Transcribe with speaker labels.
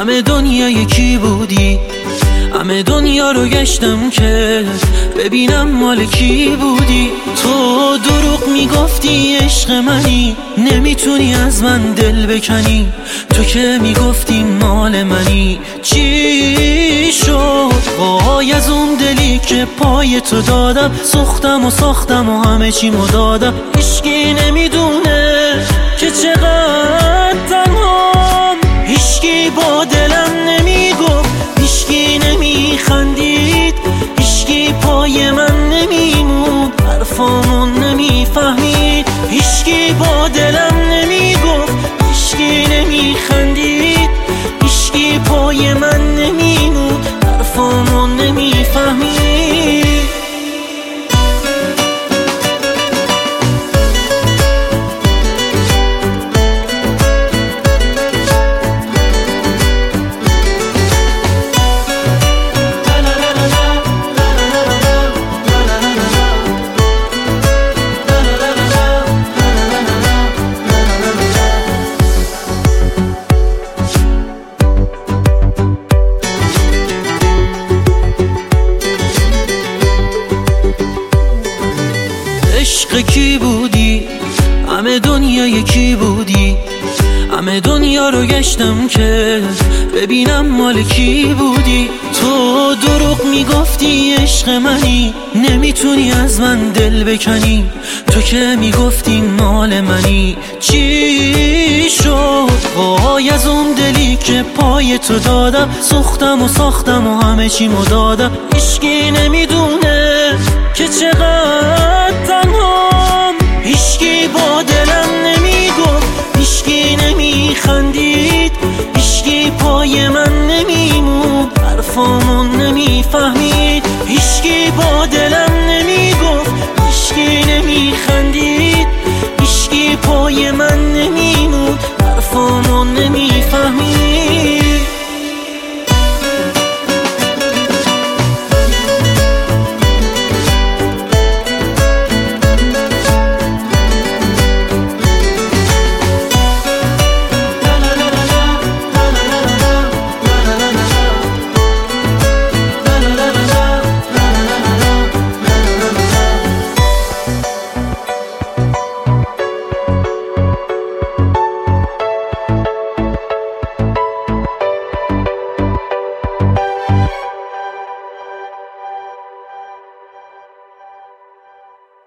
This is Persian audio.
Speaker 1: همه دنیا یکی بودی، همه دنیا رو گشتم که ببینم مال کی بودی. تو دروغ میگفتی عشق منی، نمیتونی از من دل بکنی. تو که میگفتی مال منی، چی شد؟ وای از اون دلی که پای تو دادم، سوختم و ساختم و همه چیمو دادم. هیچکی نمیدونه که چقدر تنهام، هیچکی با دلم نمیگفت، هیچکی نمیخندید، هیچکی پای من نمیمون، حرفامون نمیفهمید. هیچکی با دلم نمیگفت، هیچکی نمیخندید، هیچکی پای من نمیمون، حرفامون نمیفهمید. عشق کی بودی؟ همه دنیا یکی بودی، همه دنیا رو گشتم که ببینم مال کی بودی. تو دروغ میگفتی عشق منی، نمیتونی از من دل بکنی. تو که میگفتی مال منی، چی شد؟ وای از اون دلی که پای تو دادم، سوختم و ساختم و همه چیمو دادم. هیچکی نمیدونه که چقدر تنهام، هیچکی با دلم نمیگفت، هیچکی نمیخندید، هیچکی پای من نمیمون، حرفامون نمیفهمید.